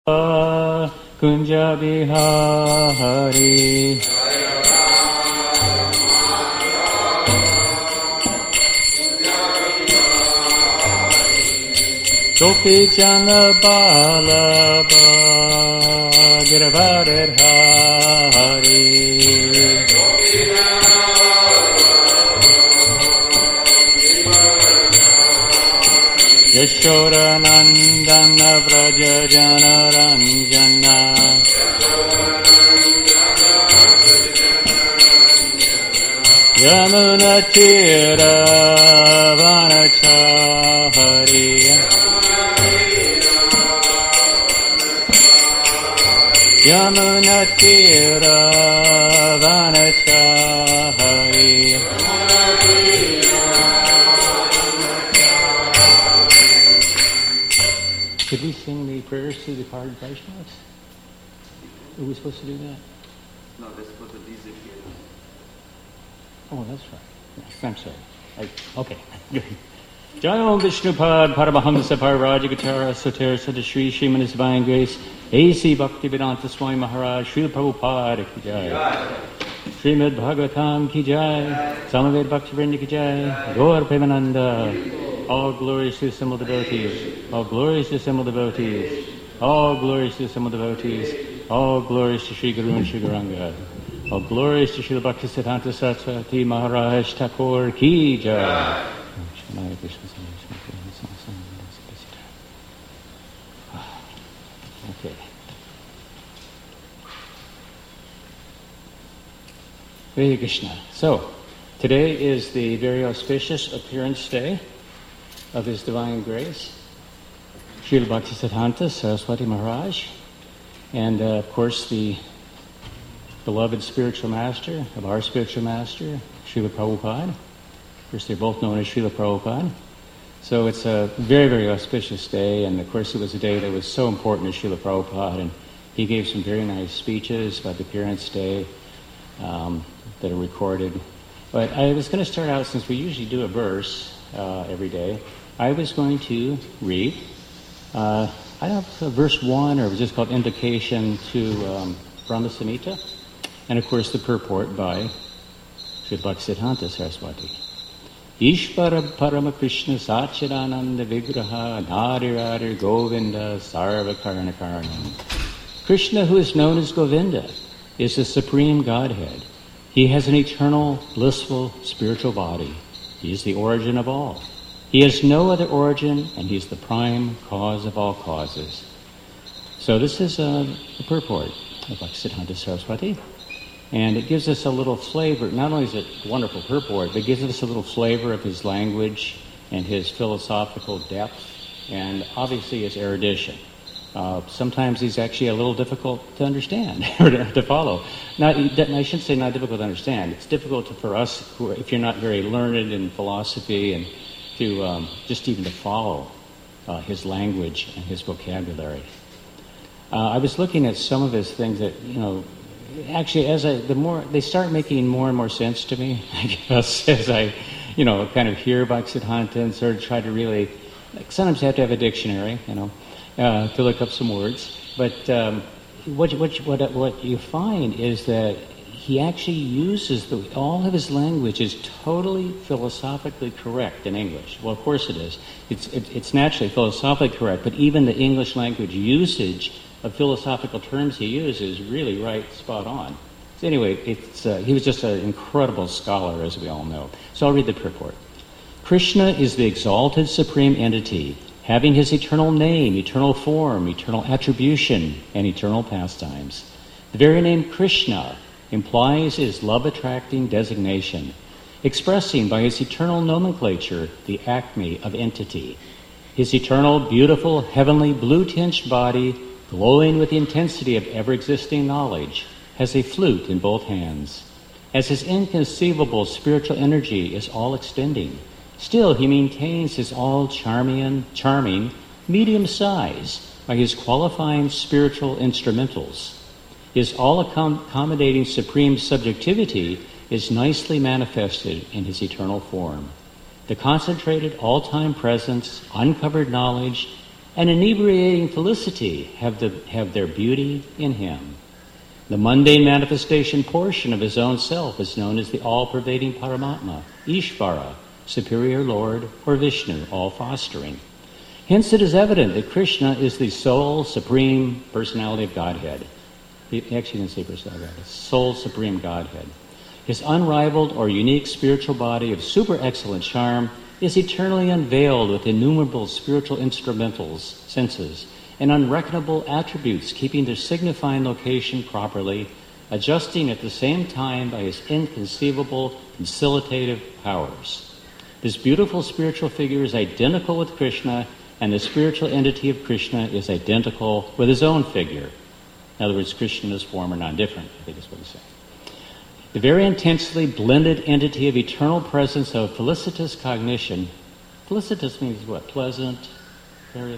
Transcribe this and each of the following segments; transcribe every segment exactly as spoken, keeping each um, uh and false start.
Kunja Bihari Gopi Jana Balaba Giravarir Hari Yashoda Nandana Vraja Jana Ranjana Yamuna Tira Vanachari Yamuna Tira Vanachari Could we sing the prayers to the card Vaishnavas? Are we supposed to do that? No, they're supposed to be zikir. Oh, that's right. Yes, I'm sorry. I, okay, good. Jai Vishnupad Paramahamsa Pararajagatara Soter Sadashri Sriman His Divine Grace A C Bhaktivedanta Swami Maharaj Srila Prabhupada Ki Jai Srimad Bhagavatam Ki Jai Samaved Bhaktivinoda Ki Jai Gaur Premananda All glories to the assembled devotees. All glories to the assembled devotees. All glories to the assembled devotees. All glories to Sri Guru and Sri Gauranga. All glories to Srila Bhaktisiddhanta Saraswati Maharaj Thakur Ki Jai. Okay. Hare Krishna. So, today is the very auspicious appearance day of His Divine Grace, Srila Bhaktisiddhanta Saraswati Maharaj, and uh, of course the beloved spiritual master of our spiritual master, Srila Prabhupada. Of course, they're both known as Srila Prabhupada. So it's a very, very auspicious day, and of course it was a day that was so important to Srila Prabhupada, and he gave some very nice speeches about the appearance day um, that are recorded. But I was going to start out, since we usually do a verse uh, every day, I was going to read, uh, I don't know, verse one, or it was just called Invocation to um, Brahma Samhita, and of course the purport by Sri Bhaktisiddhanta Saraswati. Ishvara Parama Krishna Satchidananda Vigraha Narirari Govinda Sarva Karana Karanam. Krishna, who is known as Govinda, is the supreme Godhead. He has an eternal, blissful, spiritual body. He is the origin of all. He has no other origin, and He's the prime cause of all causes. So this is uh, the purport of Bhaktisiddhanta Saraswati, and it gives us a little flavor. Not only is it wonderful purport, but it gives us a little flavor of his language and his philosophical depth, and obviously his erudition. Uh, sometimes he's actually a little difficult to understand or to follow. Not, I shouldn't say not difficult to understand. It's difficult to, for us, who, if you're not very learned in philosophy, and to um, just even to follow uh, his language and his vocabulary. Uh, I was looking at some of his things that, you know, actually as I, the more, they start making more and more sense to me, I guess, as I, you know, kind of hear Bhaktisiddhanta and sort of try to really, like sometimes you have to have a dictionary, you know, uh, to look up some words. But um, what, what, what, what you find is that he actually uses the, all of his language is totally philosophically correct in English. Well, of course it is. It's it, it's naturally philosophically correct, but even the English language usage of philosophical terms he uses is really right, spot on. So anyway, it's uh, he was just an incredible scholar, as we all know. So I'll read the purport. Krishna is the exalted supreme entity, having his eternal name, eternal form, eternal attribution, and eternal pastimes. The very name Krishna implies his love-attracting designation, expressing by his eternal nomenclature the acme of entity. His eternal, beautiful, heavenly, blue-tinged body, glowing with the intensity of ever-existing knowledge, has a flute in both hands. As his inconceivable spiritual energy is all-extending, still he maintains his all-charming, charming, medium size by his qualifying spiritual instrumentals. His all-accommodating supreme subjectivity is nicely manifested in his eternal form. The concentrated all-time presence, uncovered knowledge, and inebriating felicity have, the, have their beauty in him. The mundane manifestation portion of his own self is known as the all-pervading Paramatma, Ishvara, Superior Lord, or Vishnu, all fostering. Hence it is evident that Krishna is the sole supreme personality of Godhead. He actually didn't say personality of Godhead, sole supreme Godhead. His unrivaled or unique spiritual body of super excellent charm is eternally unveiled with innumerable spiritual instrumentals, senses, and unreckonable attributes, keeping their signifying location properly, adjusting at the same time by his inconceivable conciliative powers. This beautiful spiritual figure is identical with Krishna, and the spiritual entity of Krishna is identical with his own figure. In other words, Krishna and his form are non-different, I think is what he's saying. The very intensely blended entity of eternal presence of felicitous cognition. Felicitous means what? Pleasant, very,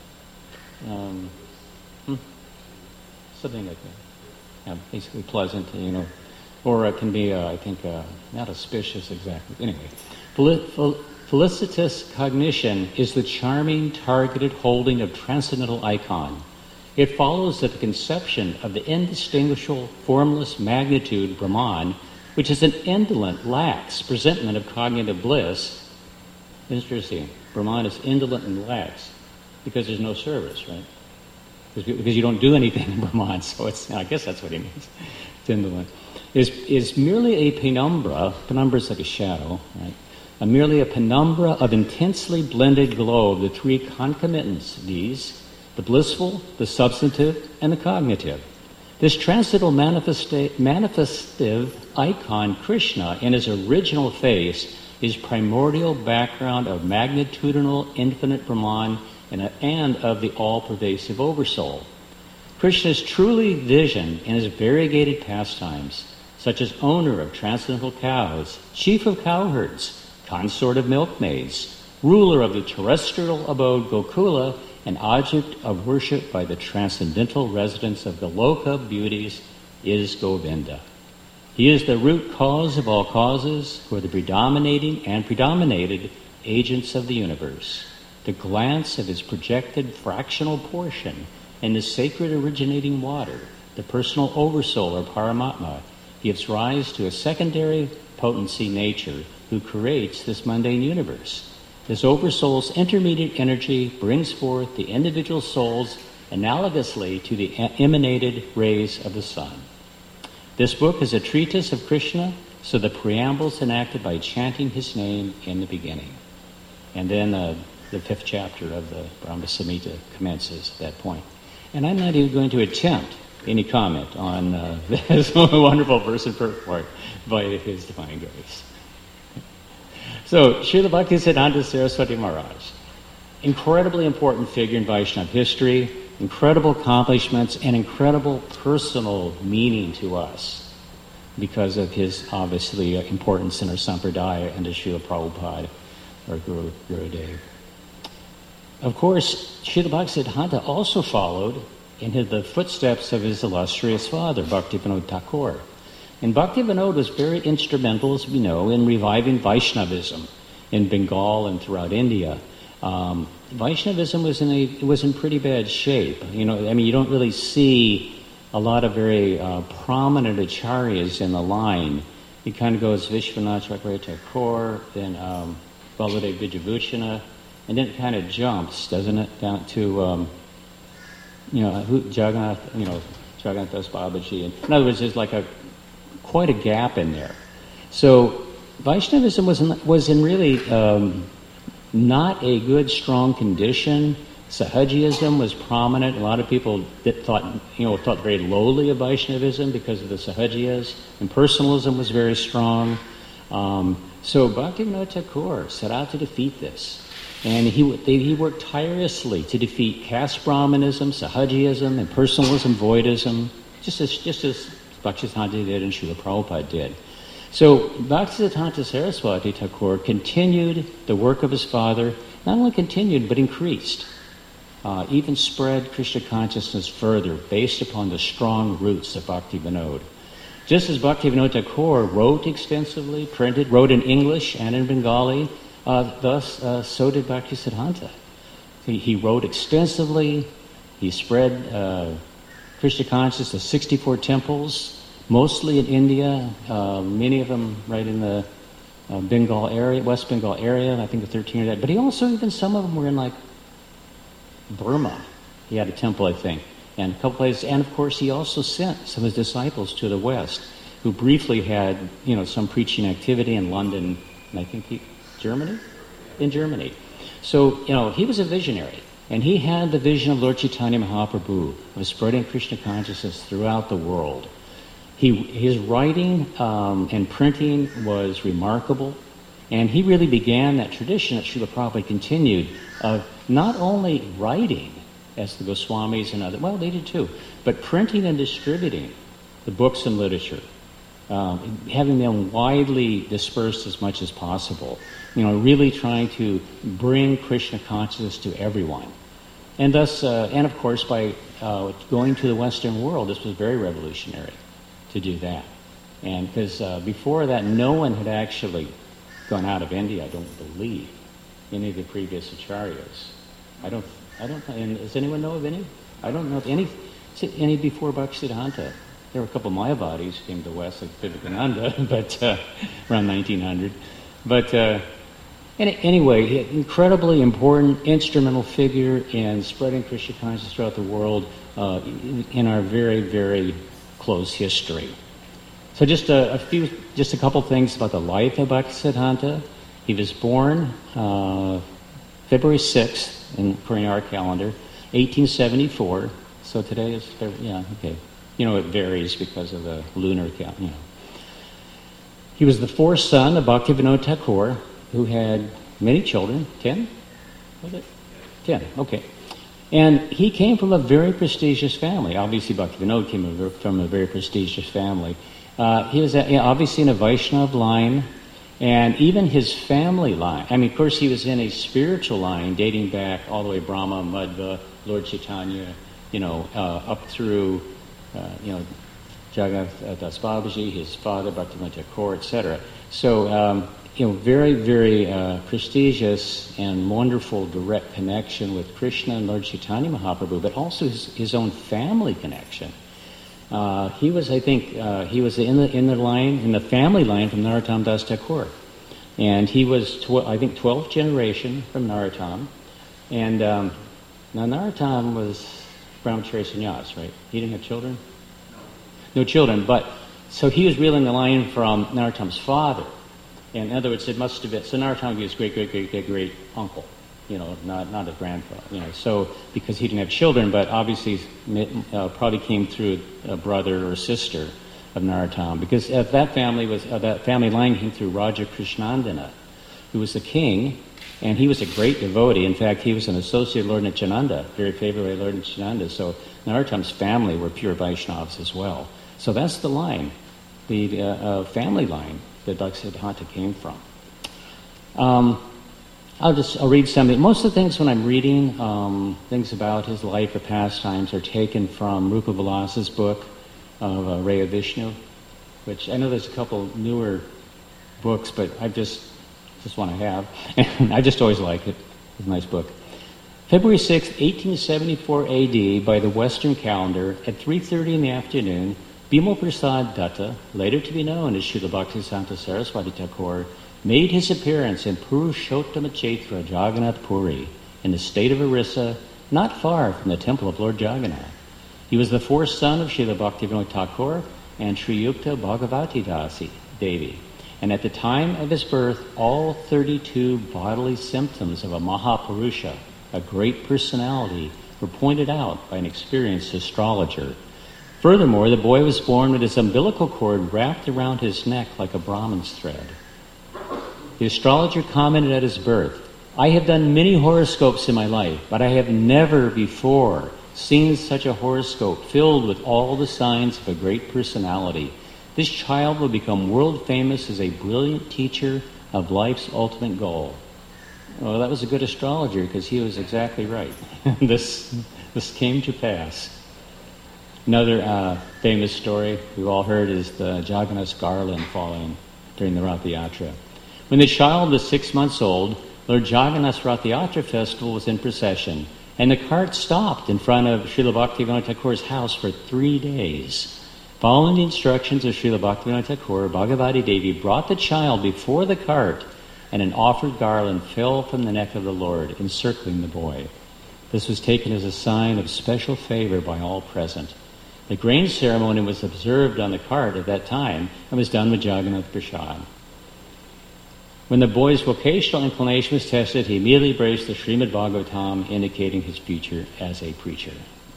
um, hmm, something like that. Yeah, basically pleasant, you know. Or it can be, uh, I think, uh, not auspicious exactly. Anyway, fel- fel- felicitous cognition is the charming, targeted holding of transcendental icon. It follows that the conception of the indistinguishable, formless magnitude Brahman, which is an indolent, lax presentment of cognitive bliss. Interesting. Brahman is indolent and lax because there's no service, right? Because, because you don't do anything in Brahman, so it's, I guess that's what he means. It's indolent. Is is merely a penumbra. Penumbra is like a shadow, right? A merely a penumbra of intensely blended glow of the three concomitants, these. The blissful, the substantive, and the cognitive. This transcendental manifesta- manifestive icon, Krishna, in his original face, is primordial background of magnitudinal infinite Brahman and, a, and of the all-pervasive Oversoul. Krishna is truly vision in his variegated pastimes, such as owner of transcendental cows, chief of cowherds, consort of milkmaids, ruler of the terrestrial abode Gokula, an object of worship by the transcendental residents of the Loka beauties, is Govinda. He is the root cause of all causes, who are the predominating and predominated agents of the universe. The glance of his projected fractional portion in the sacred originating water, the personal oversoul or Paramatma, gives rise to a secondary potency nature who creates this mundane universe. This oversoul's intermediate energy brings forth the individual souls analogously to the emanated rays of the sun. This book is a treatise of Krishna, so the preamble is enacted by chanting his name in the beginning. And then uh, the fifth chapter of the Brahma Samhita commences at that point. And I'm not even going to attempt any comment on uh, this wonderful verse and purport by His Divine Grace. So, Srila Bhaktisiddhanta Saraswati Maharaj, incredibly important figure in Vaishnava history, incredible accomplishments, and incredible personal meaning to us because of his, obviously, uh, importance in our Sampradaya and to Srila Prabhupada, or Guru, Gurudev. Of course, Srila Bhaktisiddhanta also followed in his, the footsteps of his illustrious father, Bhaktivinoda Thakur. And Bhaktivinoda was very instrumental, as we know, in reviving Vaishnavism in Bengal and throughout India. Um, Vaishnavism was in a was in pretty bad shape. You know, I mean, you don't really see a lot of very uh, prominent acharyas in the line. It kind of goes Vishwanath Chakravarti Thakur, then um, Baladev Vijayabhusana, and then it kind of jumps, doesn't it, down to um, you know who, Jagannath, you know Jagannath Das Babaji. And in other words, there's like a quite a gap in there. So Vaishnavism was in, was in really um, not a good, strong condition. Sahajiyism was prominent. A lot of people that thought, you know, thought very lowly of Vaishnavism because of the Sahajiyas. And personalism was very strong. Um, so Bhaktivinoda Thakur set out to defeat this. And he they, he worked tirelessly to defeat caste Brahmanism, Sahajiyism, and personalism, voidism, just as just as Bhaktisiddhanta did and Srila Prabhupada did. So Bhaktisiddhanta Saraswati Thakur continued the work of his father, not only continued, but increased, uh, even spread Krishna consciousness further based upon the strong roots of Bhaktivinoda. Just as Bhaktivinoda Thakur wrote extensively, printed, wrote in English and in Bengali, uh, thus uh, so did Bhaktisiddhanta. He, he wrote extensively. He spread uh, Krishna consciousness to sixty-four temples, mostly in India, uh, many of them right in the uh, Bengal area, West Bengal area, I think the thirteen or that. But he also, even some of them were in like Burma. He had a temple, I think, and a couple places. And of course, he also sent some of his disciples to the West, who briefly had, you know, some preaching activity in London, and I think he, Germany? In Germany. So, you know, he was a visionary. And he had the vision of Lord Chaitanya Mahaprabhu of spreading Krishna consciousness throughout the world. He, his writing um, and printing was remarkable, and he really began that tradition that Srila Prabhupada continued of not only writing, as the Goswamis and others, well, they did too, but printing and distributing the books and literature, um, having them widely dispersed as much as possible, you know, really trying to bring Krishna consciousness to everyone. And thus, uh, and of course, by uh, going to the Western world, this was very revolutionary to do that. And because uh, before that, no one had actually gone out of India, I don't believe, any of the previous acharyas. I don't, I don't, and does anyone know of any? I don't know of any, any before Bhaktisiddhanta. There were a couple of Mayavadis who came to the West, like Vivekananda, but uh, around nineteen hundred. But uh, any, anyway, incredibly important instrumental figure in spreading Krishna consciousness throughout the world uh, in, in our very, very close history. So just a, a few, just a couple things about the life of Bhaktisiddhanta. He was born uh, February sixth, in, according to our calendar, eighteen seventy-four. So today is, yeah, okay. You know, it varies because of the lunar count, you know. He was the fourth son of Bhaktivinoda Thakur, who had many children. Ten? Was it? Ten, okay. And he came from a very prestigious family. Obviously, Bhaktivinoda came from a very prestigious family. Uh, he was a, obviously in a Vaishnava line, and even his family line. I mean, of course, he was in a spiritual line dating back all the way Brahma, Madhva, Lord Chaitanya, you know, uh, up through, uh, you know, Jagannath Das Babaji, his father, Bhaktivinoda Thakur, et cetera. So, um, you know, very, very uh, prestigious and wonderful direct connection with Krishna and Lord Chaitanya Mahaprabhu, but also his, his own family connection. Uh, he was, I think, uh, he was in the in the line, in the family line from Narottam Das Thakur. And he was, tw- I think, twelfth generation from Narottam. And um, now Narottam was Brahmachari sannyas, right? He didn't have children? No. No children, but, so he was really in the line from Narottam's father. And in other words, it must have been, so Narottam was his great, great, great, great, great uncle, you know, not not a grandfather, you know. So, because he didn't have children, but obviously uh, probably came through a brother or sister of Narottam, because uh, that family was, uh, that family line came through Raja Krishnandana, who was the king, and he was a great devotee. In fact, he was an associate of Lord Nityananda, very favored by Lord Nityananda. So Narottam's family were pure Vaishnavas as well. So that's the line, the uh, uh, family line that Bhaktisiddhanta came from. Um, I'll just I'll read something. Most of the things when I'm reading um, things about his life or pastimes are taken from Rupa Vilasa's book of uh, Raya Vishnu, which I know there's a couple newer books, but I just just want to have. And I just always like it. It's a nice book. February sixth, eighteen seventy-four A D, by the Western calendar, at three thirty in the afternoon, Bimal Prasad Datta, later to be known as Srila Bhaktisiddhanta Saraswati Thakur, made his appearance in Purushottama Chaitra, Jagannath Puri, in the state of Orissa, not far from the temple of Lord Jagannath. He was the fourth son of Srila Bhaktivinoda Thakur and Sri Yukta Bhagavati Dasi Devi. And at the time of his birth, all thirty-two bodily symptoms of a Mahapurusha, a great personality, were pointed out by an experienced astrologer. Furthermore, the boy was born with his umbilical cord wrapped around his neck like a Brahman's thread. The astrologer commented at his birth, "I have done many horoscopes in my life, but I have never before seen such a horoscope filled with all the signs of a great personality. This child will become world famous as a brilliant teacher of life's ultimate goal." Well, that was a good astrologer because he was exactly right. this this came to pass. Another uh, famous story we've all heard is the Jagannath's garland falling during the Rath Yatra. When the child was six months old, Lord Jagannath's Rath Yatra festival was in procession, and the cart stopped in front of Srila Bhaktivinoda Thakur's house for three days. Following the instructions of Srila Bhaktivinoda Thakur, Bhagavati Devi brought the child before the cart, and an offered garland fell from the neck of the Lord, encircling the boy. This was taken as a sign of special favor by all present. The grain ceremony was observed on the cart at that time and was done with Jagannath Prasad. When the boy's vocational inclination was tested, he immediately embraced the Srimad Bhagavatam, indicating his future as a preacher.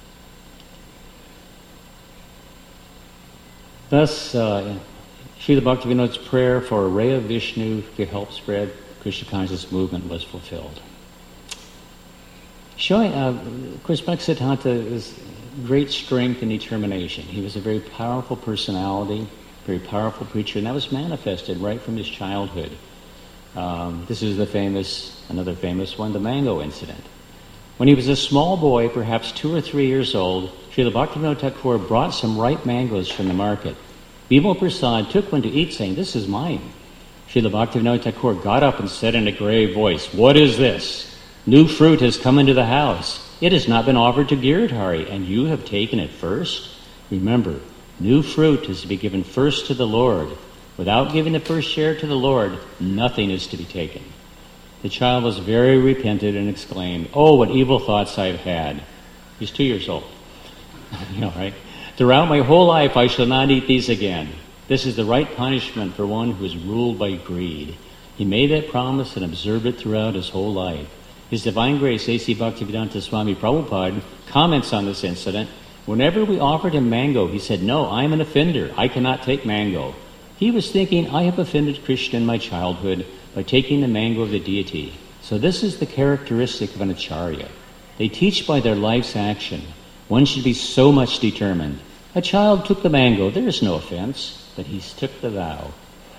Thus, uh, Srila Bhaktivinoda's prayer for a ray of Vishnu to help spread Krishna conscious movement was fulfilled. Showing, uh, of course, Bhaktisiddhanta is great strength and determination. He was a very powerful personality, very powerful preacher, and that was manifested right from his childhood. Um, this is the famous, another famous one, the mango incident. When he was a small boy, perhaps two or three years old, Srila Bhaktivinoda Thakur brought some ripe mangoes from the market. Bimal Prasad took one to eat, saying, "This is mine." Srila Bhaktivinoda Thakur got up and said in a grave voice, "What is this? New fruit has come into the house. It has not been offered to Giridhari, and you have taken it first? Remember, new fruit is to be given first to the Lord. Without giving the first share to the Lord, nothing is to be taken." The child was very repentant and exclaimed, "Oh, what evil thoughts I've had." He's two years old. You know, right? "Throughout my whole life, I shall not eat these again. This is the right punishment for one who is ruled by greed." He made that promise and observed it throughout his whole life. His Divine Grace, A C Bhaktivedanta Swami Prabhupada, comments on this incident. Whenever we offered him mango, he said, "No, I am an offender. I cannot take mango." He was thinking, I have offended Krishna in my childhood by taking the mango of the deity. So this is the characteristic of an acharya. They teach by their life's action. One should be so much determined. A child took the mango. There is no offense, but he took the vow.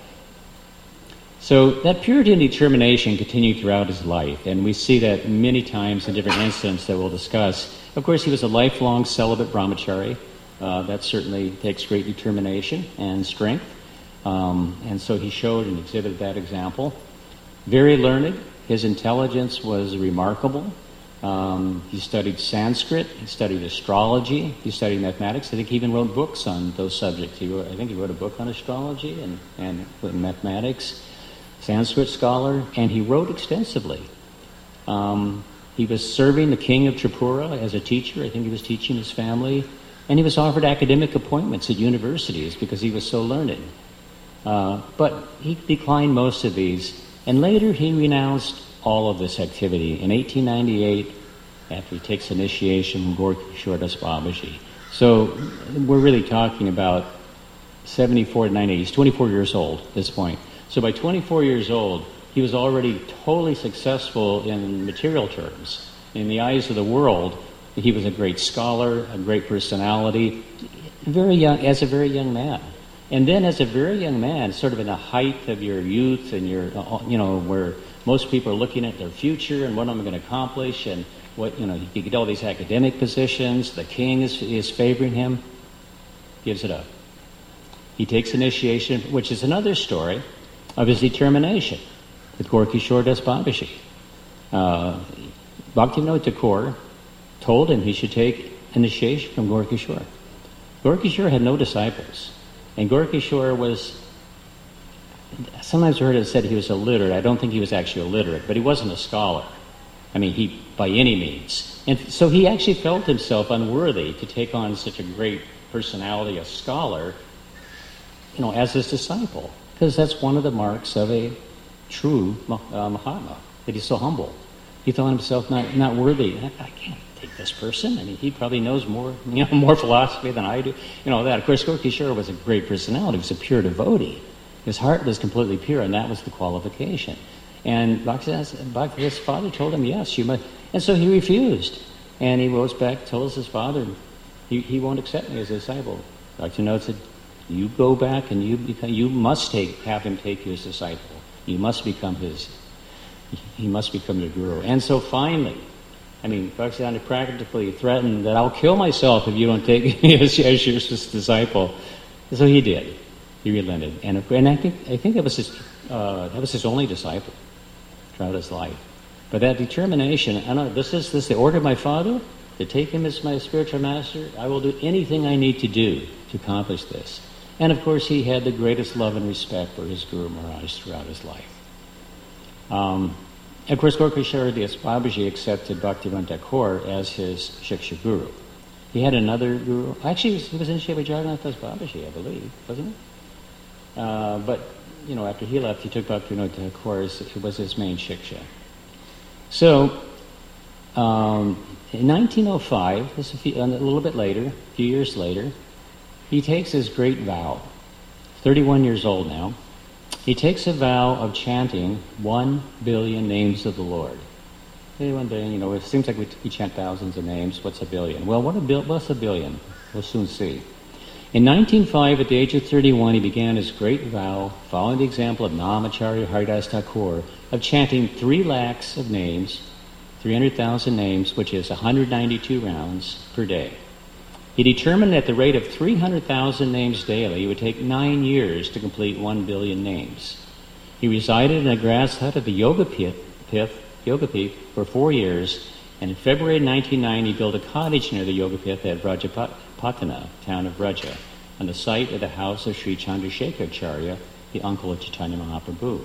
So that purity and determination continued throughout his life, and we see that many times in different incidents that we'll discuss. Of course, he was a lifelong celibate brahmachari. Uh, that certainly takes great determination and strength. Um, and so he showed and exhibited that example. Very learned. His intelligence was remarkable. Um, he studied Sanskrit. He studied astrology. He studied mathematics. I think he even wrote books on those subjects. He wrote, I think he wrote a book on astrology and, and mathematics. Sanskrit scholar, and he wrote extensively. Um, he was serving the king of Tripura as a teacher. I think he was teaching his family. And he was offered academic appointments at universities because he was so learned. Uh, but he declined most of these, and later he renounced all of this activity in eighteen ninety-eight after he takes initiation from Gorkishore Das Babaji. So we're really talking about seventy-four to ninety. He's twenty-four years old at this point. So by twenty-four years old, he was already totally successful in material terms. In the eyes of the world, he was a great scholar, a great personality, very young, as a very young man. And then as a very young man, sort of in the height of your youth and your, you know, where most people are looking at their future and what am I going to accomplish and what, you know, you get all these academic positions, the king is, is favoring him, gives it up. He takes initiation, which is another story of his determination with Gorkishore Das Babaji. Uh, Bhaktivinoda Thakur told him he should take initiation from Gorkishore. Gorkishore had no disciples. And Gorkishore was, sometimes I heard it said he was illiterate. I don't think he was actually illiterate, but he wasn't a scholar. I mean, he, by any means. And so he actually felt himself unworthy to take on such a great personality, a scholar, you know, as his disciple. Because that's one of the marks of a true uh, Mahatma, that he's so humble. He thought himself not, not worthy. I, I can't take this person. I mean, he probably knows more, you know, more philosophy than I do. You know, that. Of course, Gorkishore was a great personality. He was a pure devotee. His heart was completely pure, and that was the qualification. And Bhaktivedant's father told him, yes, you must. And so he refused. And he rose back, told his father, he, he won't accept me as a disciple. Bhaktivinoda said, you go back and you become, you must take, have him take you as a disciple. You must become his, he must become your guru. And so finally, I mean, Bhaktivedanta practically threatened that I'll kill myself if you don't take me as, as your disciple. So he did. He relented. And, and I think I think that was his uh, that was his only disciple. throughout his life. But that determination, I know, this is this is the order of my father, to take him as my spiritual master. I will do anything I need to do to accomplish this. And of course, he had the greatest love and respect for his Guru Maharaj throughout his life. Um, of course, Gaura Kishora Das Babaji accepted Bhaktivinoda Thakur as his Shiksha Guru. He had another guru. Actually, he was initiated by Jagannath Das Babaji, I believe, wasn't he? Uh, but, you know, after he left, he took Bhaktivinoda Thakur as it was his main Shiksha. So, um, in nineteen oh five, this a, few, a little bit later, a few years later, he takes his great vow. thirty-one years old now. He takes a vow of chanting one billion names of the Lord. One billion, you know, it seems like we, we chant thousands of names. What's a billion? Well, what a bil- what's a billion? We'll soon see. In nineteen oh five, at the age of thirty-one, he began his great vow, following the example of Namacharya Haridas Thakur, of chanting three lakhs of names, three hundred thousand names, which is one hundred ninety-two rounds per day. He determined at the rate of three hundred thousand names daily, it would take nine years to complete one billion names. He resided in a grass hut at the Yoga Pith, Pith, Yoga Pith for four years, and in February nineteen ninety, he built a cottage near the Yoga Pith at Vrajapatana, town of Vraja, on the site of the house of Sri Chandrasekharacharya, the uncle of Chaitanya Mahaprabhu.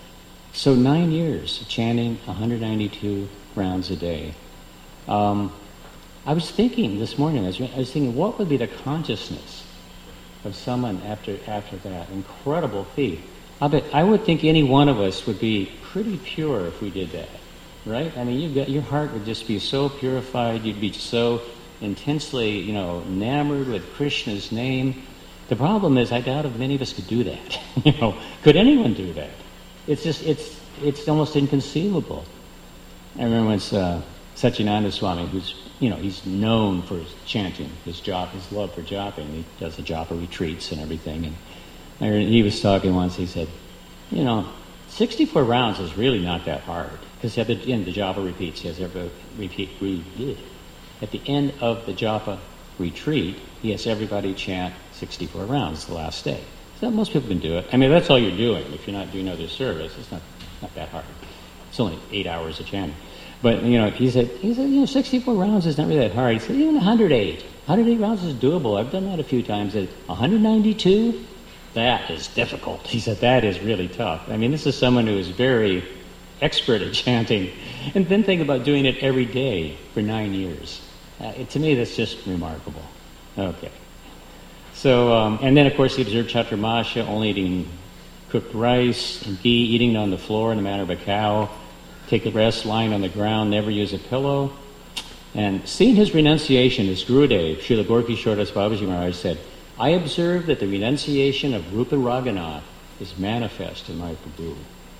So nine years of chanting one hundred ninety-two rounds a day. Um, I was thinking this morning, I was, I was thinking, what would be the consciousness of someone after after that incredible feat? I bet I would think any one of us would be pretty pure if we did that, right? I mean, you got your heart would just be so purified. You'd be so intensely, you know, enamored with Krishna's name. The problem is, I doubt if many of us could do that. you know, could anyone do that? It's just, it's it's almost inconceivable. I remember once uh, Satyananda Swami, who's, you know, he's known for his chanting, his jop, his love for jopping. He does the japa retreats and everything. And I heard, he was talking once, he said, you know, sixty-four rounds is really not that hard. Because at the end, the japa repeats, he has everybody repeat, re, at the end of the japa retreat, he has everybody chant sixty-four rounds the last day. So most people can do it. I mean, that's all you're doing. If you're not doing other service, it's not not that hard. It's only eight hours of chanting. But, you know, he said, he said, you know, sixty-four rounds is not really that hard. He said, even one hundred eight. one hundred eight rounds is doable. I've done that a few times. He said, one hundred ninety-two? That is difficult. He said, that is really tough. I mean, this is someone who is very expert at chanting. And then think about doing it every day for nine years. Uh, it, to me, that's just remarkable. Okay. So, um, and then, of course, he observed Chaturmasya, only eating cooked rice and ghee, eating on the floor in the manner of a cow, take a rest lying on the ground, never use a pillow. And seeing his renunciation, his Gurudev, Srila Gaura Kishora Das Babaji Maharaj said, I observe that the renunciation of Rupa Raghunath is manifest in my Prabhu.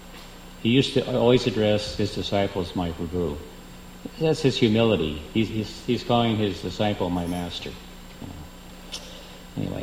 He used to always address his disciples, my Prabhu. That's his humility. He's, he's, he's calling his disciple my master. You know. Anyway,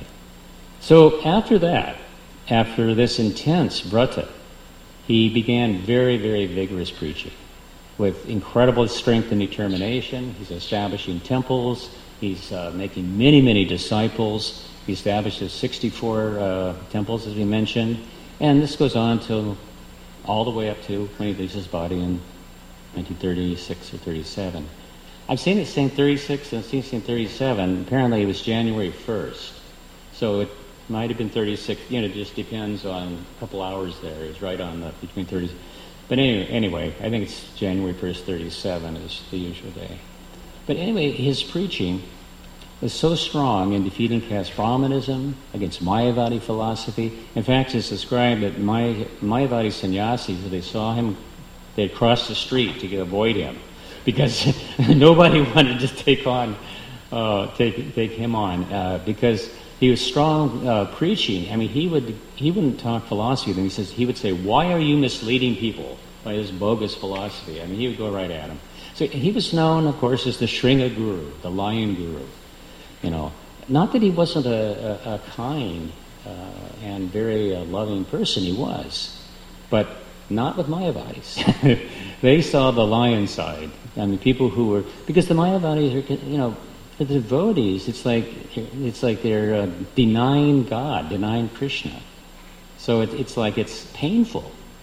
so after that, after this intense vrata, he began very, very vigorous preaching with incredible strength and determination. He's establishing temples. He's uh, making many, many disciples. He establishes sixty-four uh, temples, as we mentioned. And this goes on till all the way up to when he leaves his body in nineteen thirty-six or thirty-seven. I've seen it saying thirty-six and I've seen it saying thirty-seven. Apparently it was January first. So it might have been thirty-six. You know, it just depends on a couple hours there. It's right on the, between thirty. But anyway, anyway, I think it's January first, thirty-seven is the usual day. But anyway, his preaching was so strong in defeating caste Brahmanism, against Mayavadi philosophy. In fact, it's described that May, Mayavadi sannyasis, if they saw him, they'd cross the street to avoid him, because nobody wanted to take on, uh, take take him on, uh, because he was strong uh, preaching. I mean, he would he wouldn't talk philosophy with them. He says he would say, "Why are you misleading people by this bogus philosophy?" I mean, he would go right at him. So he was known, of course, as the Shringa Guru, the Lion Guru. You know, not that he wasn't a, a, a kind uh, and very uh, loving person. He was, but not with Mayavadis. They saw the lion side. I mean, people who were, because the Mayavadis are, you know, the devotees. It's like it's like they're uh, denying God, denying Krishna. So it, it's like it's painful.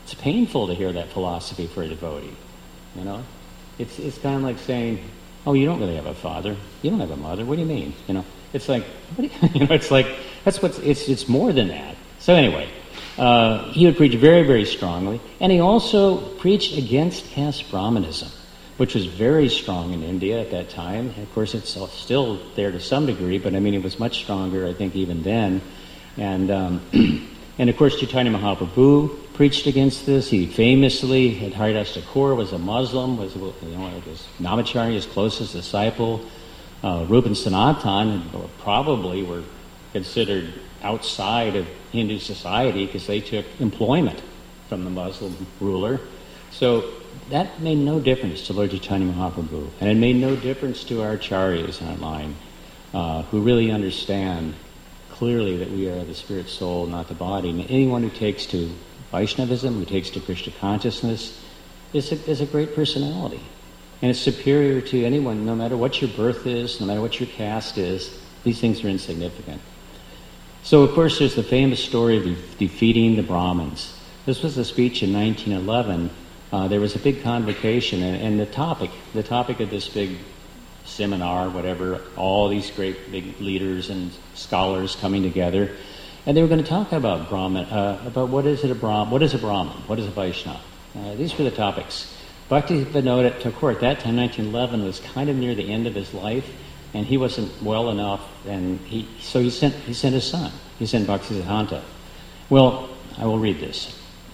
it's painful to hear that philosophy for a devotee. You know, it's it's kind of like saying, "Oh, you don't really have a father. You don't have a mother. What do you mean?" You know, it's like, what do you, you know, it's like that's what's it's it's more than that. So anyway, uh, he would preach very very strongly, and he also preached against caste Brahmanism, which was very strong in India at that time. Of course, it's still there to some degree, but I mean, it was much stronger, I think, even then. And um, and of course, Chaitanya Mahaprabhu preached against this. He famously, had Haridas Thakur was a Muslim, was you know was Namacharya's closest disciple. Uh, Rupa and Sanatan probably were considered outside of Hindu society because they took employment from the Muslim ruler. So that made no difference to Lord Chaitanya Mahaprabhu, and it made no difference to our acharyas online, uh, who really understand clearly that we are the spirit soul, not the body. And anyone who takes to Vaishnavism, who takes to Krishna consciousness, is a, is a great personality. And it's superior to anyone, no matter what your birth is, no matter what your caste is. These things are insignificant. So, of course, there's the famous story of de- defeating the Brahmins. This was a speech in nineteen eleven. Uh, there was a big convocation, and, and the topic, the topic of this big seminar, whatever, all these great big leaders and scholars coming together, and they were going to talk about Brahman, uh, about what is it a Brahman, what is a Brahman, what is a Vaishnava. Uh, these were the topics. Bhaktivinoda Thakur at that time, nineteen eleven, was kind of near the end of his life, and he wasn't well enough, and he so he sent he sent his son. He sent Bhaktisiddhanta. Well, I will read this.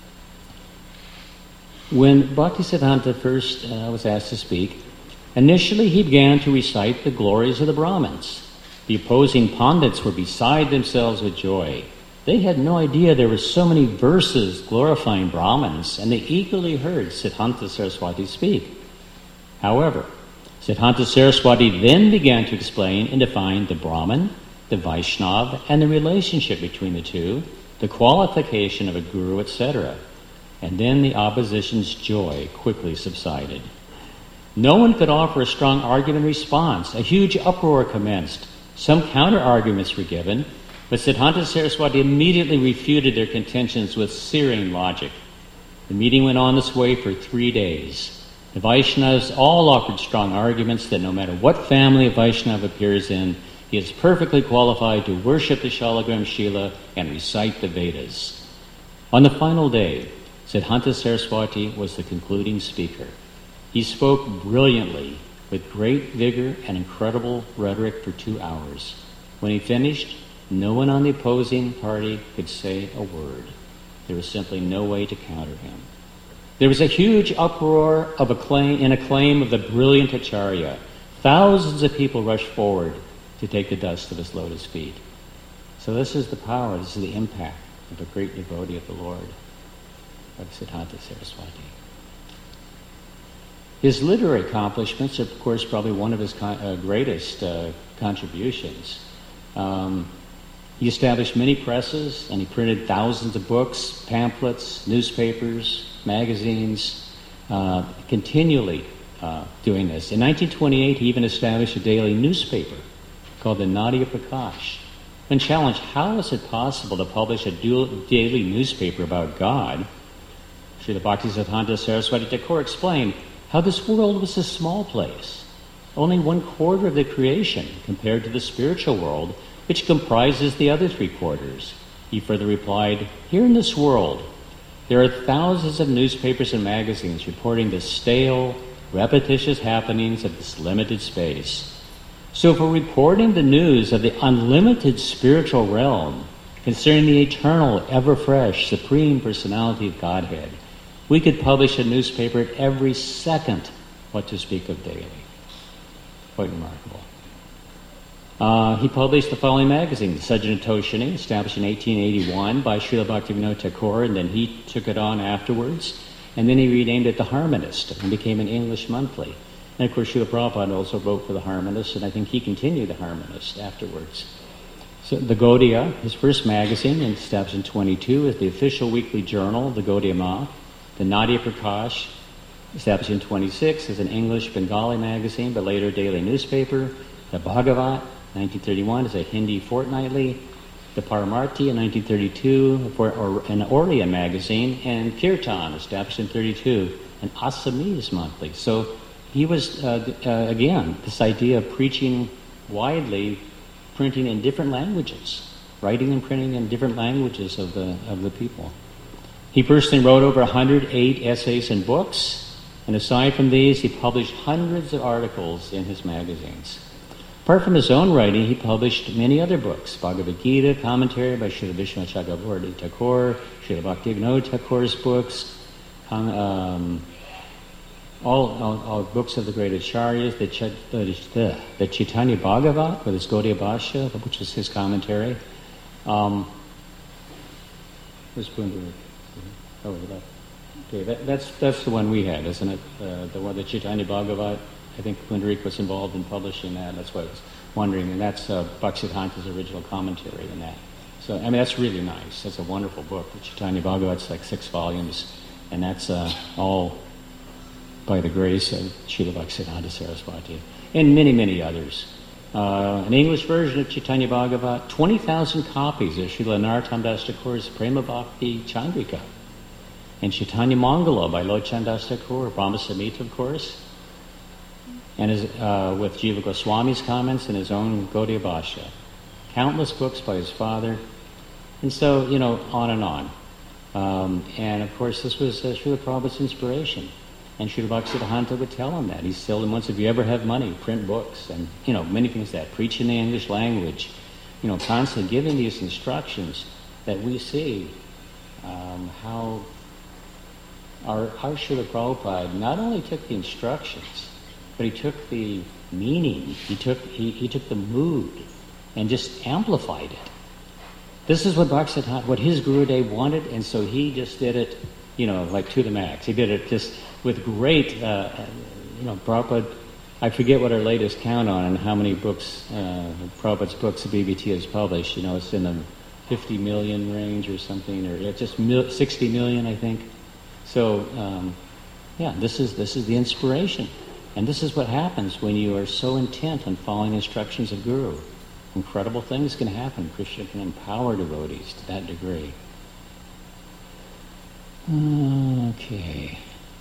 When Bhaktisiddhanta first uh, was asked to speak, initially he began to recite the glories of the Brahmins. The opposing Pandits were beside themselves with joy. They had no idea there were so many verses glorifying Brahmins, and they eagerly heard Siddhanta Saraswati speak. However, Siddhanta Saraswati then began to explain and define the Brahman, the Vaishnava, and the relationship between the two, the qualification of a guru, et cetera. And then the opposition's joy quickly subsided. No one could offer a strong argument in response. A huge uproar commenced. Some counter-arguments were given, but Siddhanta Saraswati immediately refuted their contentions with searing logic. The meeting went on this way for three days. The Vaishnavas all offered strong arguments that no matter what family a Vaishnava appears in, he is perfectly qualified to worship the Shalagram Shila and recite the Vedas. On the final day, Siddhanta Saraswati was the concluding speaker. He spoke brilliantly, with great vigor and incredible rhetoric for two hours. When he finished, no one on the opposing party could say a word. There was simply no way to counter him. There was a huge uproar of acclaim, in acclaim of the brilliant Acharya. Thousands of people rushed forward to take the dust of his lotus feet. So this is the power, this is the impact of a great devotee of the Lord, of Siddhanta Saraswati. His literary accomplishments are, of course, probably one of his con- uh, greatest uh, contributions. Um, he established many presses, and he printed thousands of books, pamphlets, newspapers, magazines, uh, continually uh, doing this. In nineteen twenty-eight, he even established a daily newspaper called the Nadia Prakash. When challenged, how is it possible to publish a dual, daily newspaper about God, Srila Bhaktisiddhanta Saraswati Thakur explained how this world was a small place, only one quarter of the creation compared to the spiritual world, which comprises the other three quarters. He further replied, here in this world, there are thousands of newspapers and magazines reporting the stale, repetitious happenings of this limited space. So if we're reporting the news of the unlimited spiritual realm concerning the eternal, ever-fresh, supreme personality of Godhead, we could publish a newspaper at every second, what to speak of daily. Quite remarkable. Uh, he published the following magazine, Sajjana Toshini, established in eighteen eighty-one by Srila Bhaktivinoda Thakur, and then he took it on afterwards. And then he renamed it The Harmonist and became an English monthly. And of course, Srila Prabhupada also wrote for The Harmonist, and I think he continued The Harmonist afterwards. So the Gaudiya, his first magazine, established in twenty-two, is the official weekly journal, the Gaudiya Math. The Nadia Prakash, established in twenty-six, is an English Bengali magazine, but later a daily newspaper. The Bhagavat, nineteen thirty-one, is a Hindi fortnightly. the Paramarti in nineteen thirty-two, for, or an Orlia magazine, and Kirtan, established in thirty-two, and Assamese Monthly. So he was, uh, uh, again, this idea of preaching widely, printing in different languages, writing and printing in different languages of the of the people. He personally wrote over one hundred eight essays and books, and aside from these, he published hundreds of articles in his magazines. Apart from his own writing, he published many other books: Bhagavad Gita, commentary by Srila Vishwanath Chakravarti Thakur, Srila Bhaktivinoda Thakur's books, um, all, all, all books of the great acharyas, the, Ch- the, the Chaitanya Bhagavat with his Gaudiya Bhashya, which is his commentary. Um, where's Pundarik? Oh, that, okay, that, that's that's the one we had, isn't it? Uh, the one, the Chaitanya Bhagavat. I think Pundarik was involved in publishing that. That's why I was wondering, and that's uh, Bhaktivedanta's original commentary in that. So, I mean, that's really nice. That's a wonderful book. The Chaitanya Bhagavat's like six volumes, and that's uh, all by the grace of Srila Bhaktivedanta Saraswati, and many, many others. Uh, an English version of Chaitanya Bhagavat, twenty thousand copies of Srila Narottam Das Thakur's Prema Bhakti Chandrika, and Chaitanya Mangala by Lochan Das Thakur, Brahma Samhita, of course, and his, uh, with Jiva Goswami's comments and his own Gaudiya Bhashya. Countless books by his father, and so, you know, on and on. Um, and, of course, this was uh, Srila Prabhupada's inspiration. And Srila Bhaktivedanta would tell him that. He told him, once, if you ever have money, print books. And, you know, many things like that. Preach in the English language. You know, constantly giving these instructions that we see um, how our, our Srila Prabhupada not only took the instructions, but he took the meaning, he took he, he took the mood, and just amplified it. This is what Bhaktivedanta, what his Gurudev wanted, and so he just did it, you know, like to the max. He did it just with great, uh, you know, Prabhupada, I forget what our latest count on and how many books, uh, Prabhupada's books the B B T has published. You know, it's in the fifty million range or something, or it's just mil- sixty million, I think. So, um, yeah, this is this is the inspiration. And this is what happens when you are so intent on following instructions of Guru. Incredible things can happen. Krishna can empower devotees to that degree. Okay.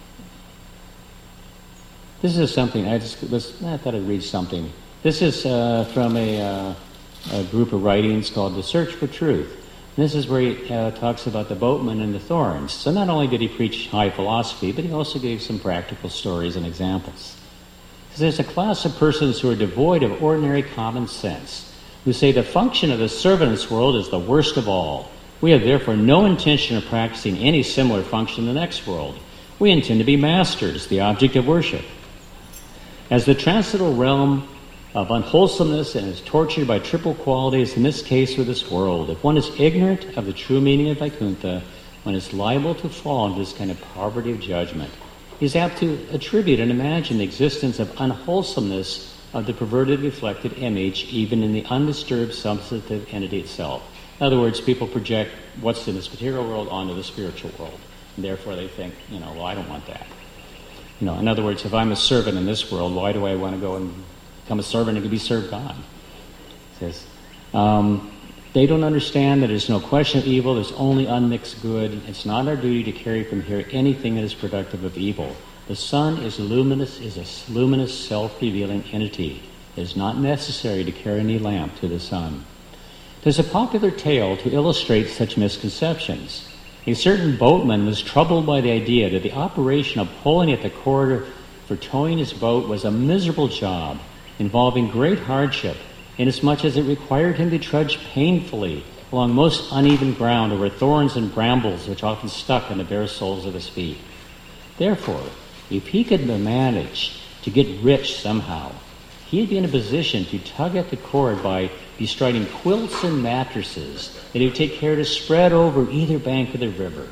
This is something, I just let's, I thought I'd read something. This is uh, from a, uh, a group of writings called The Search for Truth. And this is where he uh, talks about the boatman and the thorns. So not only did he preach high philosophy, but he also gave some practical stories and examples. Because there's a class of persons who are devoid of ordinary common sense, who say the function of the servant in this world is the worst of all. We have therefore no intention of practicing any similar function in the next world. We intend to be masters, the object of worship. As the transcendental realm of unwholesomeness and is tortured by triple qualities, in this case with this world, if one is ignorant of the true meaning of Vaikuntha, one is liable to fall into this kind of poverty of judgment. He is apt to attribute and imagine the existence of unwholesomeness of the perverted reflected image even in the undisturbed substantive entity itself. In other words, people project what's in this material world onto the spiritual world. And therefore they think, you know, well, I don't want that. You know, in other words, if I'm a servant in this world, why do I want to go and become a servant and be served God? It says, um, they don't understand that there's no question of evil, there's only unmixed good. It's not our duty to carry from here anything that is productive of evil. The sun is luminous, is a luminous, self-revealing entity. It is not necessary to carry any lamp to the sun. There's a popular tale to illustrate such misconceptions. A certain boatman was troubled by the idea that the operation of pulling at the cord for towing his boat was a miserable job, involving great hardship, inasmuch as it required him to trudge painfully along most uneven ground over thorns and brambles which often stuck in the bare soles of his feet. Therefore, if he could manage to get rich somehow, he'd be in a position to tug at the cord by bestriding quilts and mattresses that he would take care to spread over either bank of the river.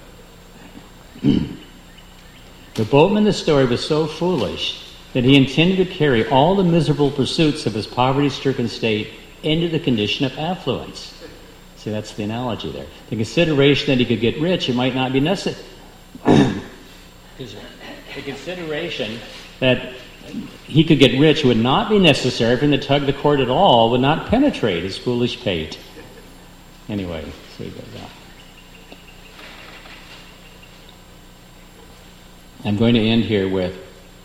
The boatman in the story was so foolish that he intended to carry all the miserable pursuits of his poverty-stricken state into the condition of affluence. See, that's the analogy there. The consideration that he could get rich, it might not be necessary. The consideration that he could get rich would not be necessary for him to tug the cord at all, would not penetrate his foolish pate. Anyway, so he goes out. I'm going to end here with,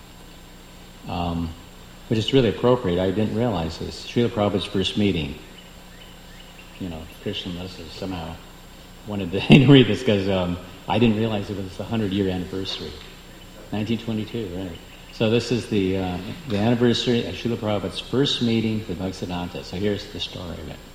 um, which is really appropriate. I didn't realize this. Srila Prabhupada's first meeting. You know, Christian Muslims somehow wanted to read this because um, I didn't realize it was the hundred-year anniversary, nineteen twenty-two, right? So this is the uh, the anniversary of Srila Prabhupada's first meeting with Bhaktisiddhanta. So here's the story of it.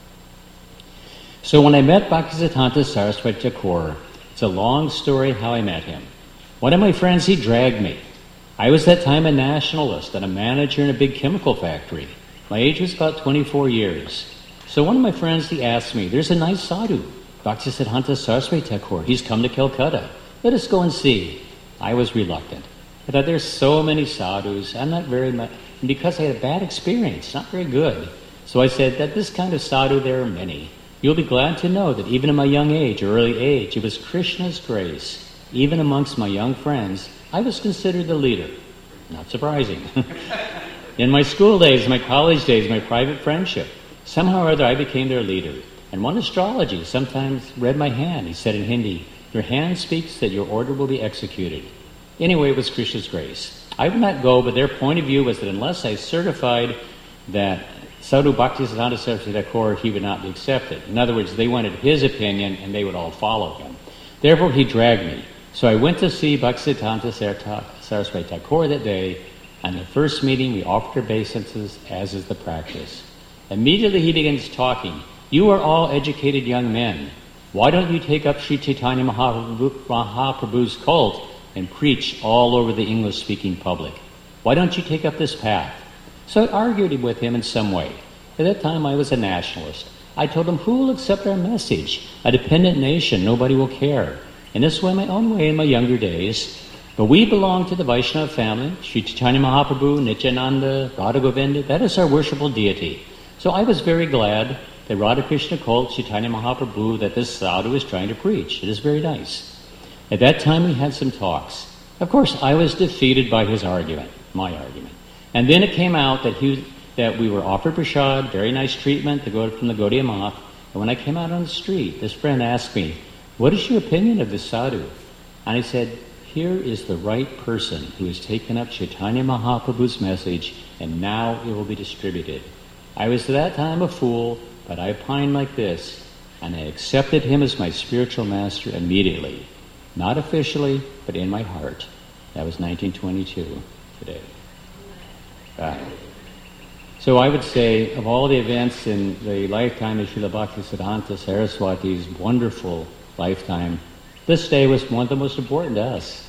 So when I met Bhaktisiddhanta Saraswati Thakur, it's a long story how I met him. One of my friends, he dragged me. I was that time a nationalist and a manager in a big chemical factory. My age was about twenty-four years. So one of my friends, he asked me, there's a nice sadhu, Bhaktisiddhanta Saraswati Thakur. He's come to Calcutta. Let us go and see. I was reluctant. I thought there's so many sadhus. I'm not very much, and because I had a bad experience, not very good. So I said that this kind of sadhu, there are many. You'll be glad to know that even in my young age, or early age, it was Krishna's grace. Even amongst my young friends, I was considered the leader. Not surprising. In my school days, my college days, my private friendship, somehow or other I became their leader. And one astrology sometimes read my hand. He said in Hindi, your hand speaks that your order will be executed. Anyway, it was Krishna's grace. I would not go, but their point of view was that unless I certified that Sadhu Bhaktisiddhanta Saraswati Thakur, he would not be accepted. In other words, they wanted his opinion and they would all follow him. Therefore, he dragged me. So I went to see Bhaktisiddhanta Saraswati Thakur that day. And the first meeting, we offered obeisances, as is the practice. Immediately he begins talking. You are all educated young men. Why don't you take up Sri Chaitanya Mahaprabhu, Mahaprabhu's cult and preach all over the English-speaking public? Why don't you take up this path? So I argued with him in some way. At that time I was a nationalist. I told him, who will accept our message? A dependent nation, nobody will care. And this went my own way in my younger days. But we belong to the Vaishnava family, Sri Chaitanya Mahaprabhu, Nityananda, Radha Govinda. That is our worshipful deity. So I was very glad that Radha Krishna called Chaitanya Mahaprabhu that this sadhu is trying to preach. It is very nice. At that time we had some talks. Of course, I was defeated by his argument, my argument. And then it came out that he, that we were offered prasad, very nice treatment to go from the Gaudiya Math. And when I came out on the street, this friend asked me, what is your opinion of this sadhu? And I said, here is the right person who has taken up Chaitanya Mahaprabhu's message, and now it will be distributed. I was at that time a fool, but I opined like this, and I accepted him as my spiritual master immediately. Not officially, but in my heart. That was nineteen twenty-two, today. Uh, so I would say, of all the events in the lifetime of Srila Bhaktisiddhanta Saraswati's wonderful lifetime, this day was one of the most important to us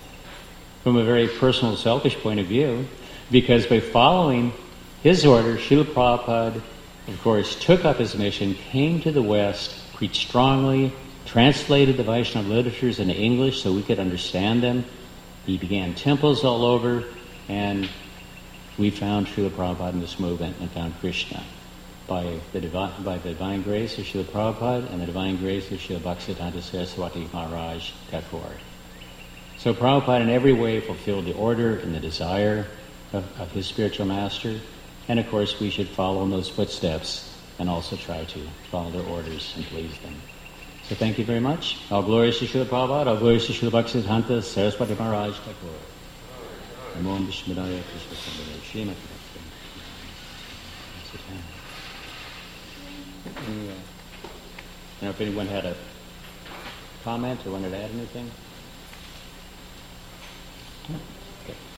from a very personal, selfish point of view, because by following his order, Srila Prabhupada, of course, took up his mission, came to the West, preached strongly, translated the Vaishnava literatures into English so we could understand them. He began temples all over, and we found Srila Prabhupada in this movement and found Krishna. By the, divi- by the divine grace of Srila Prabhupada and the divine grace of Srila Bhaktisiddhanta Saraswati Maharaj Thakur. So Prabhupada in every way fulfilled the order and the desire of, of his spiritual master, and of course we should follow in those footsteps and also try to follow their orders and please them. So thank you very much. All glories to Srila Prabhupada, all glories to Srila Bhaktisiddhanta Saraswati Maharaj Thakur. Namo Vishmadaya Krishna Sambhava Srimati. Anyway, you know, if anyone had a comment or wanted to add anything?